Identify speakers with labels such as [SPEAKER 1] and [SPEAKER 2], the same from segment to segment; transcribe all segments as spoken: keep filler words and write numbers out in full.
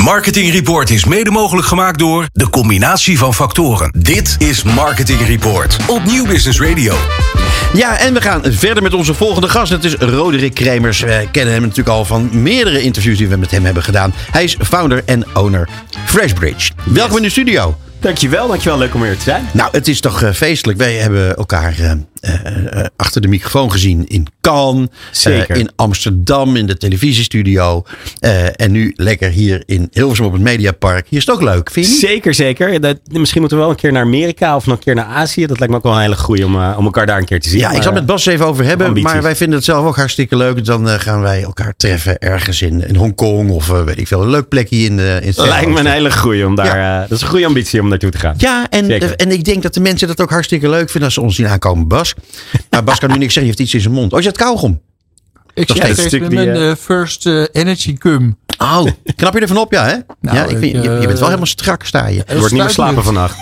[SPEAKER 1] Marketing Report is mede mogelijk gemaakt door de combinatie van factoren. Dit is Marketing Report op Nieuw Business Radio.
[SPEAKER 2] Ja, en we gaan verder met onze volgende gast. Het is Roderick Kremers. We kennen hem natuurlijk al van meerdere interviews die we met hem hebben gedaan. Hij is founder en owner FreshBridge. Welkom yes. in de studio.
[SPEAKER 3] Dankjewel, dankjewel. Leuk om hier te zijn.
[SPEAKER 2] Nou, het is toch uh, feestelijk. Wij hebben elkaar uh, uh, achter de microfoon gezien in Cannes.
[SPEAKER 3] Zeker.
[SPEAKER 2] Uh, in Amsterdam, in de televisiestudio. Uh, en nu lekker hier in Hilversum op het Mediapark. Hier is het ook leuk, vind je niet?
[SPEAKER 3] Zeker, zeker. Dat, misschien moeten we wel een keer naar Amerika of nog een keer naar Azië. Dat lijkt me ook wel een hele goeie om, uh, om elkaar daar een keer te zien.
[SPEAKER 2] Ja, maar, ik zal het met Bas even over hebben.
[SPEAKER 3] ambities.
[SPEAKER 2] Maar wij vinden het zelf ook hartstikke leuk. Dan uh, gaan wij elkaar treffen ergens in, in Hongkong. Of uh, weet ik veel, een leuk plekje in, uh, in
[SPEAKER 3] Dat lijkt me een hele goeie om daar... Ja. Uh, dat is een goede ambitie om naartoe te gaan.
[SPEAKER 2] Ja, en, uh, en ik denk dat de mensen dat ook hartstikke leuk vinden als ze ons zien aankomen, Bas. Maar Bas kan nu niks zeggen, je heeft iets in zijn mond. Oh, is dat kauwgom?
[SPEAKER 4] Ik
[SPEAKER 2] Dat
[SPEAKER 4] zeg
[SPEAKER 2] is
[SPEAKER 4] even
[SPEAKER 3] die,
[SPEAKER 4] mijn
[SPEAKER 3] uh,
[SPEAKER 4] uh, first uh, energy cum.
[SPEAKER 2] Oh, knap je ervan op, ja, hè?
[SPEAKER 4] Nou,
[SPEAKER 2] ja, ik vind,
[SPEAKER 4] ik,
[SPEAKER 2] je,
[SPEAKER 4] uh,
[SPEAKER 2] je bent wel helemaal strak, sta je.
[SPEAKER 3] Je wordt niet meer slapen vannacht.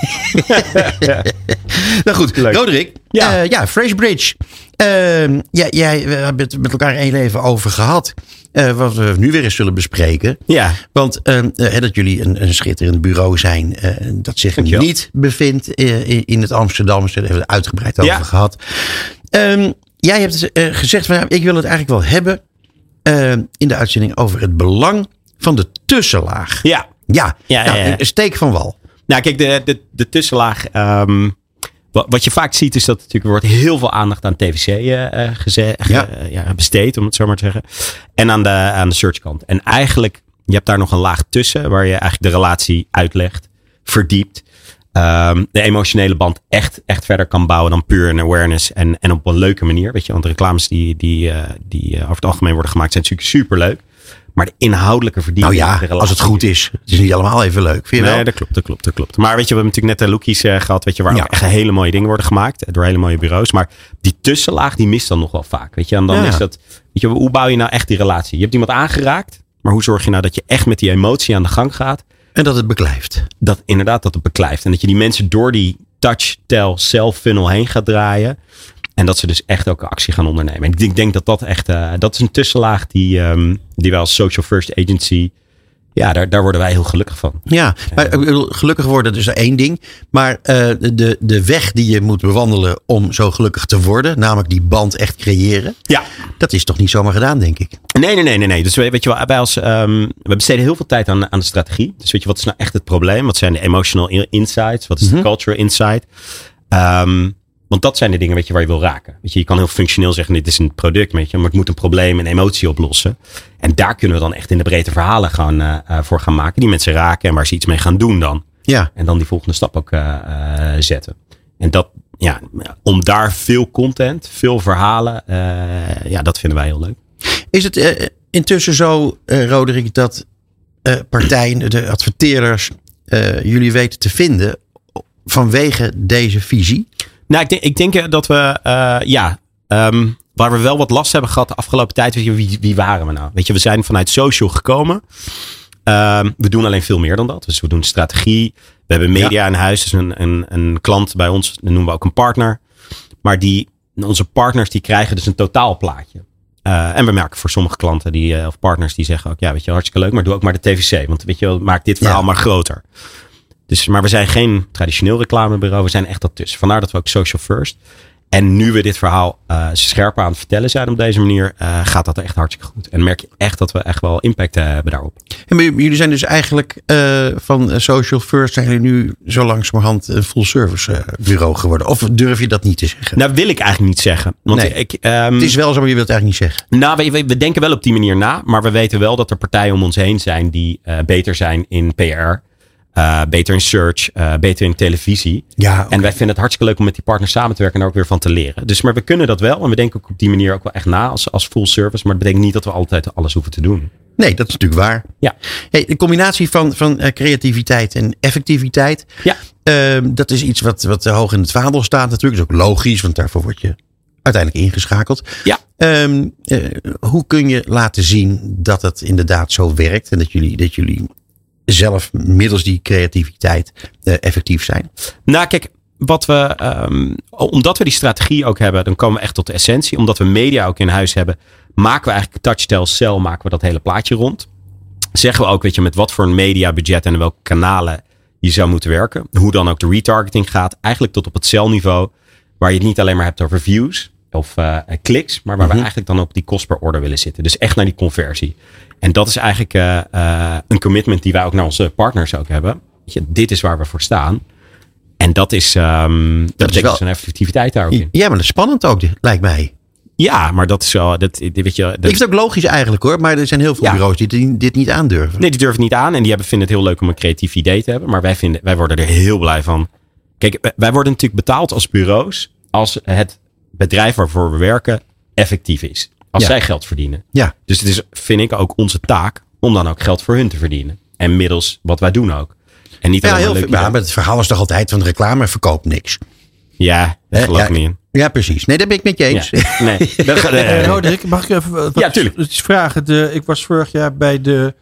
[SPEAKER 2] Nou goed,
[SPEAKER 3] Leuk.
[SPEAKER 2] Roderick.
[SPEAKER 3] Ja.
[SPEAKER 2] Uh, ja, FreshBridge. Uh, ja, jij, we hebben het met elkaar één even over gehad. Uh, wat we nu weer eens zullen bespreken.
[SPEAKER 3] Ja.
[SPEAKER 2] Want uh, uh, dat jullie een, een schitterend bureau zijn. Uh, dat zich
[SPEAKER 3] Dankjewel.
[SPEAKER 2] niet bevindt uh, in, in het Amsterdamse. Daar hebben we het uitgebreid over
[SPEAKER 3] Ja.
[SPEAKER 2] gehad. Um, jij hebt uh, gezegd van ja, ik wil het eigenlijk wel hebben. Uh, in de uitzending over het belang van de tussenlaag.
[SPEAKER 3] Ja.
[SPEAKER 2] Ja,
[SPEAKER 3] Ja,
[SPEAKER 2] nou,
[SPEAKER 3] ja, ja.
[SPEAKER 2] een steek van wal.
[SPEAKER 3] Nou, kijk, de, de, de tussenlaag. Um, wat, wat je vaak ziet is dat natuurlijk er wordt heel veel aandacht aan T V C uh, geze- ge-
[SPEAKER 2] Ja.
[SPEAKER 3] uh, ja, besteed, om het zo maar te zeggen. En aan de, aan de searchkant. En eigenlijk, je hebt daar nog een laag tussen waar je eigenlijk de relatie uitlegt, verdiept. Um, de emotionele band echt, echt verder kan bouwen dan puur een awareness. En, en op een leuke manier. Weet je, want de reclames die, die, uh, die uh, over het algemeen worden gemaakt zijn natuurlijk super leuk. Maar de inhoudelijke verdieping.
[SPEAKER 2] Nou ja,
[SPEAKER 3] de relatie,
[SPEAKER 2] als het goed is. Het is niet allemaal even leuk. Vind je
[SPEAKER 3] Nee,
[SPEAKER 2] wel?
[SPEAKER 3] dat klopt, dat klopt, dat klopt. Maar weet je, we hebben natuurlijk net de lookies uh, gehad, weet je, waar
[SPEAKER 2] Ja.
[SPEAKER 3] ook echt hele mooie dingen worden gemaakt door hele mooie bureaus. Maar die tussenlaag, die mist dan nog wel vaak, weet je. En dan
[SPEAKER 2] Ja.
[SPEAKER 3] is dat, weet je, hoe bouw je nou echt die relatie? Je hebt iemand aangeraakt, maar hoe zorg je nou dat je echt met die emotie aan de gang gaat?
[SPEAKER 2] En dat het beklijft.
[SPEAKER 3] Dat inderdaad dat het beklijft. En dat je die mensen door die touch, tell, sell funnel heen gaat draaien. En dat ze dus echt ook actie gaan ondernemen. En ik denk, denk dat dat echt, uh, dat is een tussenlaag die, um, die wij als Social First Agency, ja, daar, daar worden wij heel gelukkig van.
[SPEAKER 2] Ja, maar ik bedoel, gelukkig worden is er één ding. Maar uh, de, de weg die je moet bewandelen om zo gelukkig te worden, namelijk die band echt creëren.
[SPEAKER 3] Ja.
[SPEAKER 2] Dat is toch niet zomaar gedaan, denk ik.
[SPEAKER 3] Nee, nee, nee, nee, nee. Dus weet je wel, wij als, um, we besteden heel veel tijd aan, aan de strategie. Dus weet je, wat is nou echt het probleem? Wat zijn de emotional insights? Wat is
[SPEAKER 2] Mhm.
[SPEAKER 3] de cultural insight? Um, want dat zijn de dingen, weet je, waar je wil raken. Weet je, je kan heel functioneel zeggen, dit is een product, weet je, maar het moet een probleem, een emotie oplossen. En daar kunnen we dan echt in de breedte verhalen gaan, uh, uh, voor gaan maken. Die mensen raken en waar ze iets mee gaan doen dan.
[SPEAKER 2] Ja.
[SPEAKER 3] En dan die volgende stap ook uh, uh, zetten. En dat, ja, om daar veel content, veel verhalen, uh, ja, dat vinden wij heel leuk.
[SPEAKER 2] Is het uh, intussen zo, uh, Roderick, dat uh, partijen, de adverteerders, uh, jullie weten te vinden vanwege deze visie?
[SPEAKER 3] Nou, ik denk, ik denk dat we, uh, ja, um, waar we wel wat last hebben gehad de afgelopen tijd. Weet je, wie, wie waren we nou? Weet je, we zijn vanuit social gekomen. Um, we doen alleen veel meer dan dat. Dus we doen strategie. We hebben media
[SPEAKER 2] Ja.
[SPEAKER 3] in huis. Dus een, een, een klant bij ons, dat noemen we ook een partner. Maar die, onze partners die krijgen dus een totaalplaatje. Uh, en we merken voor sommige klanten die, uh, of partners die zeggen ook, ja, weet je, hartstikke leuk, maar doe ook maar de T V C. Want weet je, maak dit verhaal
[SPEAKER 2] Ja.
[SPEAKER 3] maar groter. Dus, maar we zijn geen traditioneel reclamebureau. We zijn echt dat tussen. Vandaar dat we ook social first. En nu we dit verhaal uh, scherp aan het vertellen zijn op deze manier, uh, gaat dat echt hartstikke goed. En merk je echt dat we echt wel impact uh, hebben daarop.
[SPEAKER 2] En maar jullie zijn dus eigenlijk uh, van Social First zijn jullie nu zo langzamerhand een full service uh, bureau geworden. Of durf je dat niet te zeggen?
[SPEAKER 3] Nou, wil ik eigenlijk niet zeggen. Want
[SPEAKER 2] Nee.
[SPEAKER 3] ik, um,
[SPEAKER 2] Het is wel zo, maar je wilt het eigenlijk niet zeggen.
[SPEAKER 3] Nou, we, we, we denken wel op die manier na. Maar we weten wel dat er partijen om ons heen zijn die uh, beter zijn in P R. Uh, beter in search, uh, beter in televisie.
[SPEAKER 2] Ja, okay.
[SPEAKER 3] En wij vinden het hartstikke leuk om met die partners samen te werken en daar ook weer van te leren. Dus, maar we kunnen dat wel. En we denken ook op die manier ook wel echt na als, als full service. Maar het betekent niet dat we altijd alles hoeven te doen.
[SPEAKER 2] Nee, dat is natuurlijk waar.
[SPEAKER 3] Ja.
[SPEAKER 2] Hey, de combinatie van, van uh, creativiteit en effectiviteit.
[SPEAKER 3] Ja.
[SPEAKER 2] Uh, dat is iets wat, wat hoog in het vaandel staat natuurlijk. Dat is ook logisch, want daarvoor word je uiteindelijk ingeschakeld.
[SPEAKER 3] Ja.
[SPEAKER 2] Um, uh, hoe kun je laten zien dat het inderdaad zo werkt? En dat jullie, dat jullie zelf middels die creativiteit uh, effectief zijn?
[SPEAKER 3] Nou, kijk, wat we, um, omdat we die strategie ook hebben, dan komen we echt tot de essentie. Omdat we media ook in huis hebben, maken we eigenlijk touch, tell, sell, maken we dat hele plaatje rond. zeggen we ook, weet je, met wat voor een mediabudget en welke kanalen je zou moeten werken. Hoe dan ook de retargeting gaat. Eigenlijk tot op het celniveau, waar je het niet alleen maar hebt over views of uh, kliks, maar waar mm-hmm. we eigenlijk dan op die kost per order willen zitten. Dus echt naar die conversie. En dat is eigenlijk uh, uh, een commitment die wij ook naar onze partners ook hebben. Weet je, dit is waar we voor staan. En dat is, um, dat, dat betekent is wel zijn effectiviteit daar ook in.
[SPEAKER 2] Ja, maar dat is spannend ook, lijkt mij.
[SPEAKER 3] Ja, maar dat is zo. Dat, weet je, dat,
[SPEAKER 2] ik vind het ook logisch eigenlijk hoor. Maar er zijn heel veel ja. bureaus die dit niet aandurven.
[SPEAKER 3] Nee, die durven het niet aan. En die hebben, vinden het heel leuk om een creatief idee te hebben. Maar wij, vinden, wij worden er heel blij van. Kijk, wij worden natuurlijk betaald als bureaus. Als het bedrijf waarvoor we werken effectief is. Als ja. zij geld verdienen.
[SPEAKER 2] Ja.
[SPEAKER 3] Dus het is, vind ik, ook onze taak om dan ook geld voor hun te verdienen. En middels wat wij doen ook. En niet
[SPEAKER 2] ja, heel veel. Ja, maar het verhaal is toch altijd van de reclame verkoopt niks.
[SPEAKER 3] Ja, daar geloof ik
[SPEAKER 2] ja,
[SPEAKER 3] niet in.
[SPEAKER 2] Ja, precies. Nee, daar ben ik met je eens.
[SPEAKER 3] Ja. Nee.
[SPEAKER 4] uh, Roderick, mag ik even wat
[SPEAKER 3] ja, tuurlijk.
[SPEAKER 4] iets vragen? De, ik was vorig jaar bij de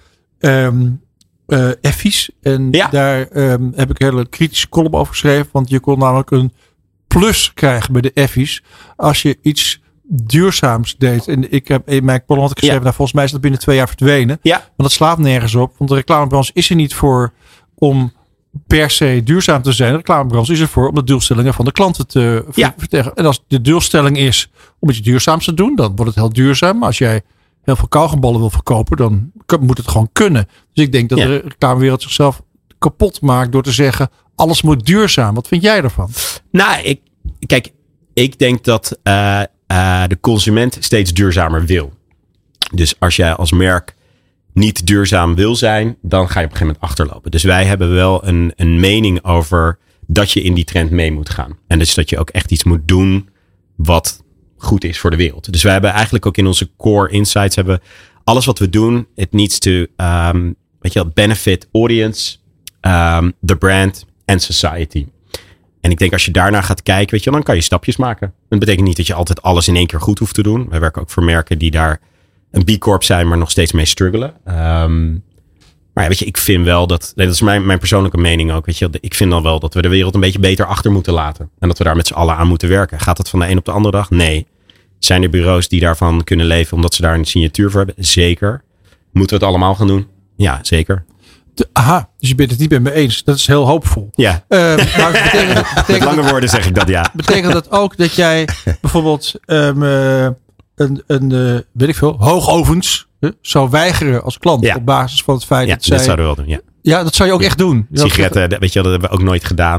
[SPEAKER 4] um, uh, Effies. En ja. daar um, heb ik een hele kritische column over geschreven. Want je kon namelijk een plus krijgen bij de Effies. Als je iets duurzaams deed. En ik heb in mijn column had ik geschreven. Ja. Nou, volgens mij is dat binnen twee jaar verdwenen.
[SPEAKER 3] Ja.
[SPEAKER 4] Want dat slaat nergens op. Want de reclamebranche is er niet voor om per se duurzaam te zijn. De reclamebranche is ervoor om de doelstellingen van de klanten te
[SPEAKER 3] ja.
[SPEAKER 4] vertellen. En als de doelstelling is om iets duurzaams te doen, dan wordt het heel duurzaam. Maar als jij heel veel kauwgomballen wil verkopen, dan moet het gewoon kunnen. Dus ik denk dat ja. de reclamewereld zichzelf kapot maakt door te zeggen, alles moet duurzaam. Wat vind jij daarvan?
[SPEAKER 3] Nou, ik, kijk, ik denk dat uh, uh, de consument steeds duurzamer wil. Dus als jij als merk niet duurzaam wil zijn, dan ga je op een gegeven moment achterlopen. Dus wij hebben wel een, een mening over dat je in die trend mee moet gaan. En dus dat je ook echt iets moet doen wat goed is voor de wereld. Dus wij hebben eigenlijk ook in onze core insights hebben alles wat we doen, it needs to um, weet je wel, benefit audience, um, the brand and society. En ik denk als je daarna gaat kijken, weet je, dan kan je stapjes maken. Dat betekent niet dat je altijd alles in één keer goed hoeft te doen. Wij werken ook voor merken die daar een B-corp zijn, maar nog steeds mee struggelen. Um, maar ja, weet je, ik vind wel dat, nee, dat is mijn, mijn persoonlijke mening ook, weet je, ik vind dan wel dat we de wereld een beetje beter achter moeten laten. En dat we daar met z'n allen aan moeten werken. Gaat dat van de een op de andere dag? Nee. Zijn er bureaus die daarvan kunnen leven omdat ze daar een signatuur voor hebben? Zeker. Moeten we het allemaal gaan doen? Ja, zeker.
[SPEAKER 4] De, aha, dus je bent het niet met me eens. Dat is heel hoopvol.
[SPEAKER 3] Ja.
[SPEAKER 4] Uh, maar betekent, betekent,
[SPEAKER 3] met lange woorden zeg ik dat, ja.
[SPEAKER 4] Betekent dat ook dat jij bijvoorbeeld um, uh, een, een uh, weet ik veel, hoogovens uh, zou weigeren als klant ja. op basis van het feit
[SPEAKER 3] ja,
[SPEAKER 4] dat zij...
[SPEAKER 3] dat zouden we wel doen, ja.
[SPEAKER 4] Ja, dat zou je ook
[SPEAKER 3] ja.
[SPEAKER 4] echt doen. Je
[SPEAKER 3] Sigaretten, dat, weet je, dat hebben we ook nooit gedaan.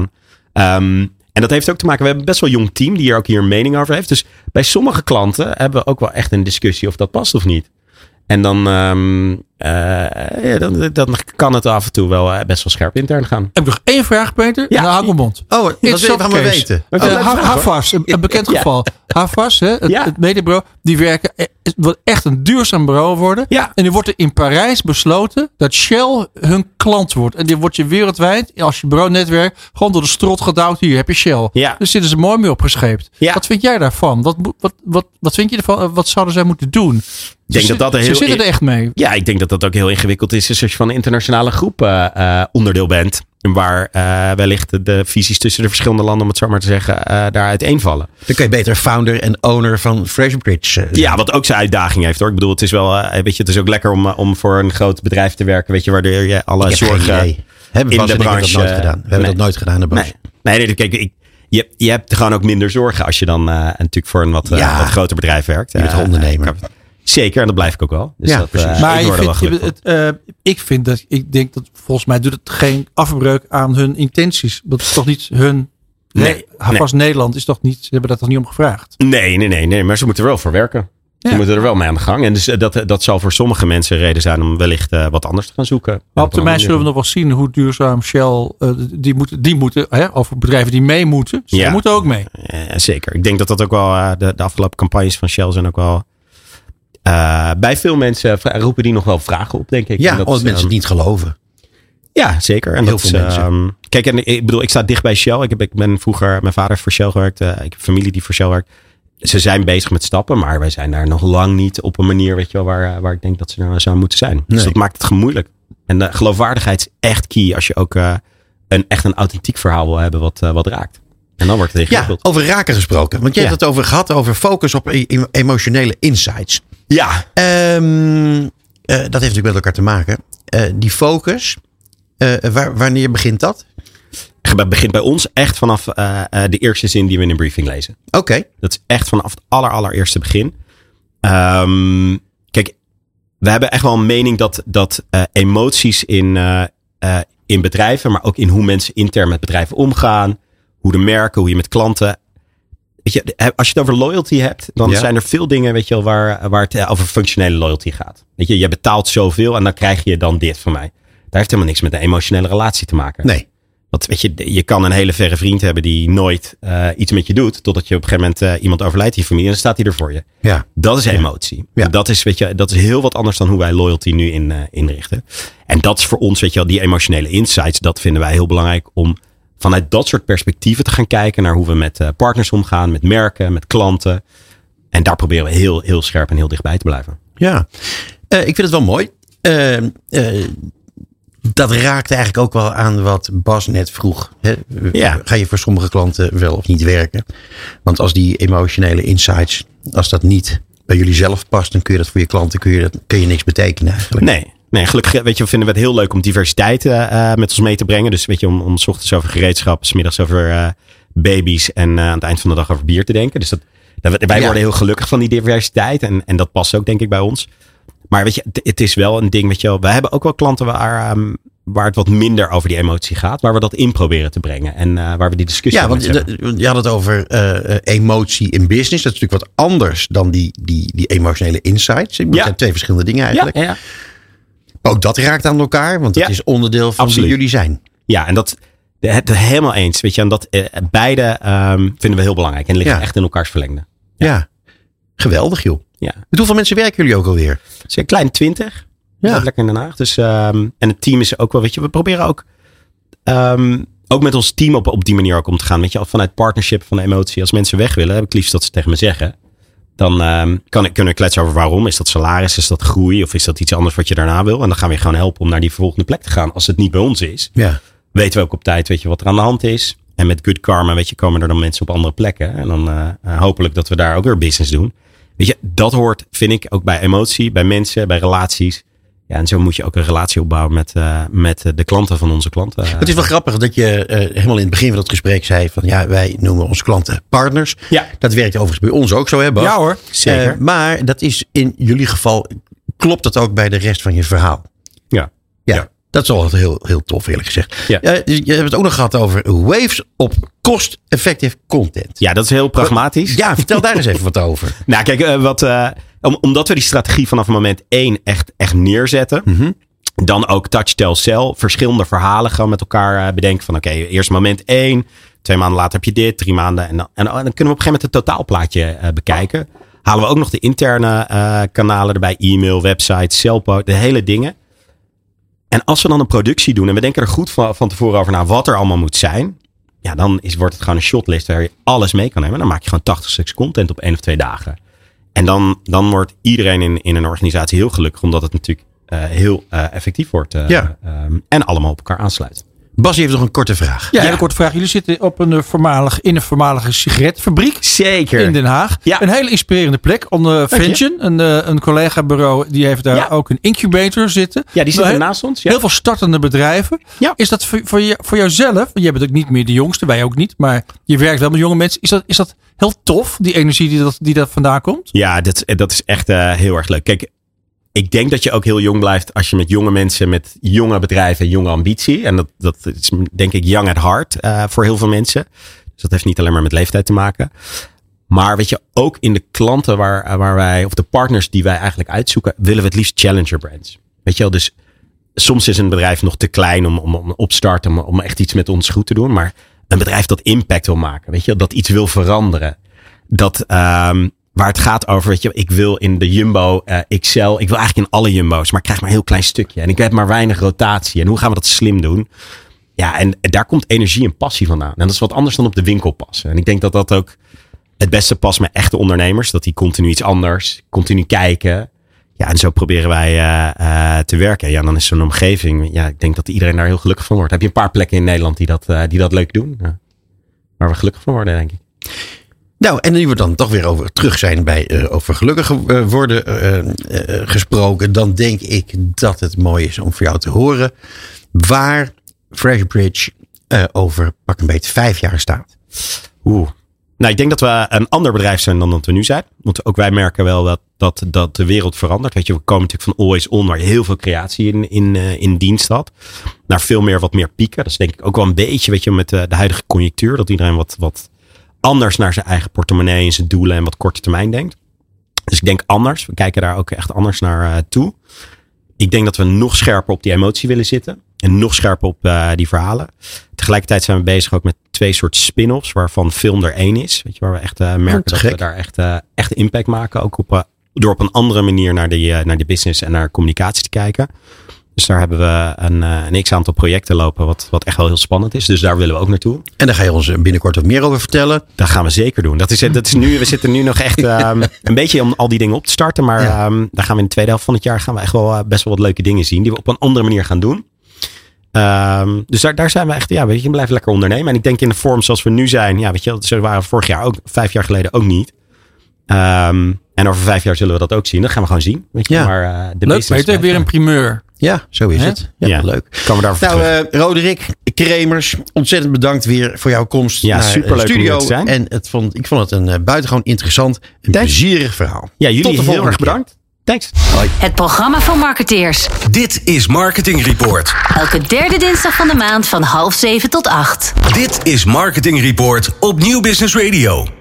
[SPEAKER 3] Um, en dat heeft ook te maken, we hebben best wel een jong team die hier ook hier een mening over heeft. Dus bij sommige klanten hebben we ook wel echt een discussie of dat past of niet. En dan, um, uh, ja, dan, dan kan het af en toe wel uh, best wel scherp intern gaan.
[SPEAKER 4] Heb ik nog één vraag, Peter?
[SPEAKER 3] Ja.
[SPEAKER 4] En dan hou ik mijn mond.
[SPEAKER 2] Oh, dat wil je van me weten.
[SPEAKER 4] Uh, ha- Havas, een, een bekend ja. geval. Havas, hè, het,
[SPEAKER 3] ja.
[SPEAKER 4] het mediabureau, die werken, het wordt echt een duurzaam bureau worden.
[SPEAKER 3] Ja.
[SPEAKER 4] En nu wordt er in Parijs besloten dat Shell hun klant wordt. En die wordt je wereldwijd, als je bureaunetwerk, gewoon door de strot gedouwd. Hier heb je Shell.
[SPEAKER 3] Ja.
[SPEAKER 4] Dus zitten ze mooi mee opgescheept.
[SPEAKER 3] Ja.
[SPEAKER 4] Wat vind jij daarvan? Wat, wat, wat, wat vind je ervan? Wat zouden zij moeten doen?
[SPEAKER 3] Ik denk
[SPEAKER 4] ze,
[SPEAKER 3] dat dat er heel
[SPEAKER 4] ze zitten er echt mee.
[SPEAKER 3] Ja, ik denk dat dat ook heel ingewikkeld is. Dus als je van een internationale groep uh, uh, onderdeel bent. Waar uh, wellicht de visies tussen de verschillende landen, om het zo maar te zeggen, uh, daar uiteenvallen.
[SPEAKER 2] Dan kun je beter founder en owner van FreshBridge uh,
[SPEAKER 3] Ja, wat ook zijn uitdaging heeft hoor. Ik bedoel, het is wel, uh, weet je, het is ook lekker om, uh, om voor een groot bedrijf te werken. Weet je, waardoor je alle zorgen
[SPEAKER 2] in de branche.
[SPEAKER 3] branche.
[SPEAKER 2] Dat nooit gedaan. We hebben
[SPEAKER 3] nee.
[SPEAKER 2] dat nooit gedaan in de branche.
[SPEAKER 3] Nee, nee, nee kijk, ik, je, je hebt gewoon ook minder zorgen als je dan uh, natuurlijk voor een wat, uh, ja. wat groter bedrijf werkt.
[SPEAKER 2] Je bent uh, ondernemer.
[SPEAKER 3] Uh, Zeker, en dat blijf ik ook wel. Dus
[SPEAKER 2] ja,
[SPEAKER 3] dat, uh,
[SPEAKER 4] maar
[SPEAKER 3] ik,
[SPEAKER 4] je vindt, je, het, uh, ik vind dat, ik denk dat volgens mij doet het geen afbreuk aan hun intenties. Dat is toch niet hun.
[SPEAKER 3] Nee,
[SPEAKER 4] Havas nee. Nederland is toch niet, ze hebben dat toch niet om gevraagd?
[SPEAKER 3] Nee, nee, nee, nee, maar ze moeten er wel voor werken. Ze ja. moeten er wel mee aan de gang. En dus dat, dat zal voor sommige mensen reden zijn om wellicht uh, wat anders te gaan zoeken.
[SPEAKER 4] Maar op termijn zullen we nog wel zien hoe duurzaam Shell, uh, die moeten, die moeten hè, of bedrijven die mee moeten, ze ja. moeten ook mee.
[SPEAKER 3] Ja, zeker. Ik denk dat dat ook wel, uh, de, de afgelopen campagnes van Shell zijn ook wel, uh, bij veel mensen roepen die nog wel vragen op, denk ik.
[SPEAKER 2] Ja,
[SPEAKER 3] dat,
[SPEAKER 2] omdat mensen
[SPEAKER 3] um,
[SPEAKER 2] het niet geloven.
[SPEAKER 3] Ja, zeker. En
[SPEAKER 2] heel
[SPEAKER 3] dat
[SPEAKER 2] veel
[SPEAKER 3] is,
[SPEAKER 2] mensen.
[SPEAKER 3] Um, kijk, en ik bedoel, ik sta dicht bij Shell. Ik, heb, ik ben vroeger, mijn vader heeft voor Shell gewerkt. Uh, ik heb familie die voor Shell werkt. Ze zijn bezig met stappen, maar wij zijn daar nog lang niet op een manier, weet je wel, waar, waar ik denk dat ze nou zouden moeten zijn. Nee. Dus dat maakt het moeilijk. En de geloofwaardigheid is echt key als je ook uh, een, echt een authentiek verhaal wil hebben wat, uh, wat raakt. En dan wordt het ingewikkeld.
[SPEAKER 2] Ja, over raken gesproken. Want jij ja. hebt het over gehad, over focus op e- emotionele insights.
[SPEAKER 3] Ja.
[SPEAKER 2] Um, dat heeft natuurlijk met elkaar te maken. Uh, die focus, uh, waar, wanneer begint dat?
[SPEAKER 3] Het begint bij ons echt vanaf uh, uh, de eerste zin die we in een briefing lezen.
[SPEAKER 2] Oké. Okay.
[SPEAKER 3] Dat is echt vanaf het aller, allereerste begin. Um, kijk, we hebben echt wel een mening dat, dat uh, emoties in, uh, uh, in bedrijven, maar ook in hoe mensen intern met bedrijven omgaan, hoe de merken, hoe je met klanten. Weet je, als je het over loyalty hebt, dan ja. zijn er veel dingen, weet je wel, waar, waar het over functionele loyalty gaat. Weet je, je betaalt zoveel en dan krijg je dan dit van mij. Daar heeft helemaal niks met een emotionele relatie te maken.
[SPEAKER 2] Nee.
[SPEAKER 3] Want weet je, je kan een hele verre vriend hebben die nooit uh, iets met je doet, totdat je op een gegeven moment uh, iemand overlijdt in je familie en dan staat hij er voor je.
[SPEAKER 2] Ja.
[SPEAKER 3] Dat is emotie. Ja. Dat is, weet je, dat is heel wat anders dan hoe wij loyalty nu in, uh, inrichten. En dat is voor ons, weet je wel, die emotionele insights, dat vinden wij heel belangrijk om vanuit dat soort perspectieven te gaan kijken naar hoe we met uh, partners omgaan, met merken, met klanten. En daar proberen we heel, heel scherp en heel dichtbij te blijven.
[SPEAKER 2] Ja, uh, ik vind het wel mooi. Uh, uh, dat raakt eigenlijk ook wel aan wat Bas net vroeg. Hè?
[SPEAKER 3] Ja.
[SPEAKER 2] Ga je voor sommige klanten wel of niet werken? Want als die emotionele insights, als dat niet bij jullie zelf past, dan kun je dat voor je klanten, kun je, dat, kun je niks betekenen eigenlijk.
[SPEAKER 3] Nee. Nee, gelukkig weet je, vinden we het heel leuk om diversiteit uh, met ons mee te brengen. Dus weet je, om, om 's ochtends over gereedschap, 's middags over uh, baby's en uh, aan het eind van de dag over bier te denken. Dus dat, dat wij ja. worden heel gelukkig van die diversiteit en, en dat past ook denk ik bij ons. Maar weet je, het, het is wel een ding, weet je wel, we hebben ook wel klanten waar, um, waar het wat minder over die emotie gaat, waar we dat in proberen te brengen en uh, waar we die discussie
[SPEAKER 2] ja, want de, je had het over uh, emotie in business. Dat is natuurlijk wat anders dan die, die, die emotionele insights. Dat ja. zijn twee verschillende dingen eigenlijk.
[SPEAKER 3] Ja, ja.
[SPEAKER 2] Ook dat raakt aan elkaar, want het ja, is onderdeel van
[SPEAKER 3] absoluut.
[SPEAKER 2] wie jullie zijn.
[SPEAKER 3] Ja, en dat het helemaal eens. Weet je, en dat uh, beide um, vinden we heel belangrijk en liggen ja. echt in elkaars verlengde.
[SPEAKER 2] Ja, ja. Geweldig joh.
[SPEAKER 3] Ja.
[SPEAKER 2] Met hoeveel mensen werken jullie ook alweer?
[SPEAKER 3] Dus een klein twintig. Ja. Lekker in Den Haag. Dus, um, en het team is ook wel, weet je, we proberen ook, um, ook met ons team op, op die manier ook om te gaan. Weet je, vanuit partnership, van de emotie. Als mensen weg willen, heb ik liefst dat ze tegen me zeggen. Dan um, kan ik, kunnen we kletsen over waarom. Is dat salaris? Is dat groei? Of is dat iets anders wat je daarna wil? En dan gaan we je gewoon helpen om naar die volgende plek te gaan. Als het niet bij ons is,
[SPEAKER 2] ja.
[SPEAKER 3] weten we ook op tijd, weet je, wat er aan de hand is. En met good karma, weet je, komen er dan mensen op andere plekken. En dan uh, uh, hopelijk dat we daar ook weer business doen. Weet je, dat hoort, vind ik, ook bij emotie, bij mensen, bij relaties. Ja, en zo moet je ook een relatie opbouwen met, uh, met de klanten van onze klanten.
[SPEAKER 2] Het is wel grappig dat je uh, helemaal in het begin van het gesprek zei van ja, wij noemen onze klanten partners.
[SPEAKER 3] Ja.
[SPEAKER 2] Dat werkt overigens bij ons ook zo, hè Bas?
[SPEAKER 3] Ja hoor, zeker.
[SPEAKER 2] Uh, maar dat is in jullie geval, klopt dat ook bij de rest van je verhaal?
[SPEAKER 3] Ja.
[SPEAKER 2] Ja.
[SPEAKER 3] ja.
[SPEAKER 2] Dat is wel heel, heel tof eerlijk gezegd.
[SPEAKER 3] Ja.
[SPEAKER 2] Uh, je hebt het ook nog gehad over waves op cost-effective content.
[SPEAKER 3] Ja, dat is heel pragmatisch.
[SPEAKER 2] Ja, vertel daar eens even wat over.
[SPEAKER 3] Nou kijk, uh, wat, uh, om, omdat we die strategie vanaf moment één echt, echt neerzetten.
[SPEAKER 2] Mm-hmm.
[SPEAKER 3] Dan ook touch, tell, sell. Verschillende verhalen gewoon met elkaar uh, bedenken. Van oké, okay, eerst moment één. Twee maanden later heb je dit. Drie maanden. En dan, en dan kunnen we op een gegeven moment het totaalplaatje uh, bekijken. Halen we ook nog de interne uh, kanalen erbij. E-mail, website, sellpost. De hele dingen. En als we dan een productie doen en we denken er goed van, van tevoren over na wat er allemaal moet zijn. Ja, dan is, wordt het gewoon een shotlist waar je alles mee kan nemen. Dan maak je gewoon tachtig stuks content op één of twee dagen. En dan, dan wordt iedereen in, in een organisatie heel gelukkig. Omdat het natuurlijk uh, heel uh, effectief wordt. Uh,
[SPEAKER 2] ja.
[SPEAKER 3] um, en allemaal op elkaar aansluit.
[SPEAKER 2] Bas heeft nog een korte vraag.
[SPEAKER 4] Ja, ja. een korte vraag. Jullie zitten op een voormalig, in een voormalige sigaretfabriek.
[SPEAKER 3] Zeker.
[SPEAKER 4] In Den Haag.
[SPEAKER 3] Ja.
[SPEAKER 4] Een hele inspirerende plek. On Vention, een, een collega-bureau, die heeft daar ja. ook een incubator zitten.
[SPEAKER 3] Ja, die zit er naast ons. Ja.
[SPEAKER 4] Heel veel startende bedrijven.
[SPEAKER 3] Ja.
[SPEAKER 4] Is dat voor, voor, je, voor jouzelf, je bent ook niet meer de jongste, wij ook niet, maar je werkt wel met jonge mensen. Is dat, is dat heel tof, die energie die dat, die dat vandaan komt?
[SPEAKER 3] Ja, dat, dat is echt uh, heel erg leuk. Kijk, ik denk dat je ook heel jong blijft als je met jonge mensen, met jonge bedrijven en jonge ambitie. En dat, dat is denk ik young at heart uh, voor heel veel mensen. Dus dat heeft niet alleen maar met leeftijd te maken. Maar weet je, ook in de klanten waar, waar wij, of de partners die wij eigenlijk uitzoeken, willen we het liefst challenger brands. Weet je wel, dus soms is een bedrijf nog te klein om, om, om opstarten, om, om echt iets met ons goed te doen. Maar een bedrijf dat impact wil maken, weet je, dat iets wil veranderen. Dat, um, waar het gaat over, weet je, ik wil in de Jumbo uh, X L, ik wil eigenlijk in alle Jumbo's, maar ik krijg maar een heel klein stukje. En ik heb maar weinig rotatie. En hoe gaan we dat slim doen? Ja, en daar komt energie en passie vandaan. En dat is wat anders dan op de winkel passen. En ik denk dat dat ook het beste past met echte ondernemers. Dat die continu iets anders, continu kijken. Ja, en zo proberen wij uh, uh, te werken. Ja, dan is zo'n omgeving, ja, ik denk dat iedereen daar heel gelukkig van wordt. Heb je een paar plekken in Nederland die dat, uh, die dat leuk doen? Ja. Waar we gelukkig van worden, denk ik.
[SPEAKER 2] Nou, en nu we dan toch weer over terug zijn bij uh, over gelukkig uh, worden uh, uh, gesproken. Dan denk ik dat het mooi is om voor jou te horen waar FreshBridge uh, over pak een beetje vijf jaar staat.
[SPEAKER 3] Oeh. Nou, ik denk dat we een ander bedrijf zijn dan dat we nu zijn. Want ook wij merken wel dat, dat, dat de wereld verandert. Weet je, we komen natuurlijk van always on, waar je heel veel creatie in, in, uh, in dienst had. Naar veel meer wat meer pieken. Dat is denk ik ook wel een beetje, weet je, met de, de huidige conjunctuur. Dat iedereen wat, wat anders naar zijn eigen portemonnee en zijn doelen en wat korte termijn denkt. Dus ik denk anders. We kijken daar ook echt anders naar uh, toe. Ik denk dat we nog scherper op die emotie willen zitten. En nog scherper op uh, die verhalen. Tegelijkertijd zijn we bezig ook met twee soort spin-offs. Waarvan film er één is. Weet je, waar we echt uh, merken dat we daar echt, uh, echt impact maken. Ook op, uh, door op een andere manier naar die, uh, naar die business en naar communicatie te kijken. Dus daar hebben we een, uh, een x-aantal projecten lopen. Wat, wat echt wel heel spannend is. Dus daar willen we ook naartoe.
[SPEAKER 2] En daar ga je ons binnenkort wat meer over vertellen.
[SPEAKER 3] Dat gaan we zeker doen. Dat is, dat is nu, we zitten nu nog echt um, een beetje om al die dingen op te starten. Maar ja. um, daar gaan we in de tweede helft van het jaar gaan we echt wel uh, best wel wat leuke dingen zien. Die we op een andere manier gaan doen. Um, dus daar, daar zijn we echt, ja, weet je, blijf lekker ondernemen. En ik denk in de vorm zoals we nu zijn, ja, weet je, dat waren vorig jaar ook, vijf jaar geleden ook niet. Um, en over vijf jaar zullen we dat ook zien. Dat gaan we gewoon zien. Weet je,
[SPEAKER 2] ja.
[SPEAKER 3] maar, uh, de
[SPEAKER 4] leuk, maar je hebt weer een primeur.
[SPEAKER 2] Ja, zo is He? het. Ja, ja, leuk.
[SPEAKER 3] Kan we daarvoor
[SPEAKER 2] nou, uh, Roderick Cremers, ontzettend bedankt weer voor jouw komst
[SPEAKER 3] ja,
[SPEAKER 2] naar
[SPEAKER 3] superleuk
[SPEAKER 2] de studio.
[SPEAKER 3] Om te zijn.
[SPEAKER 2] En het vond, ik vond het een uh, buitengewoon interessant en
[SPEAKER 3] Thanks.
[SPEAKER 2] plezierig verhaal.
[SPEAKER 3] Ja, jullie heel erg bedankt. Thanks.
[SPEAKER 2] Hoi.
[SPEAKER 5] Het programma van marketeers.
[SPEAKER 1] Dit is Marketing Report.
[SPEAKER 5] Elke derde dinsdag van de maand van half zeven tot acht.
[SPEAKER 1] Dit is Marketing Report op Nieuw Business Radio.